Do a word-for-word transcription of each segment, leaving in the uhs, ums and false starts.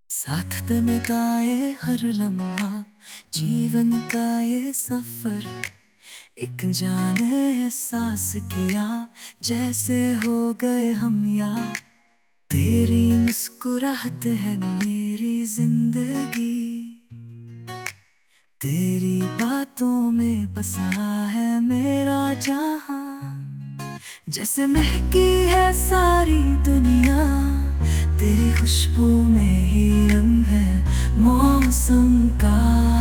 साथ पे बिताए हर लम्हा, जीवन का ये सफर। एक जाने एहसास किया, जैसे हो गए हम यार। तेरी मुस्कुराहट है मेरी जिंदगी, तेरी बातों में बसा है मेरा जहां। जैसे महकी है सारी दुनिया, तेरी खुशबू में ही रंग है मौसम का।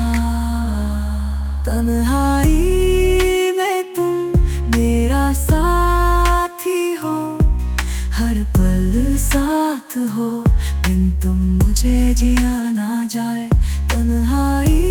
तन्हाई में तुम मेरा साथी हो, हर पल साथ हो। बिन तुम मुझे जिया ना जाए। तन्हाई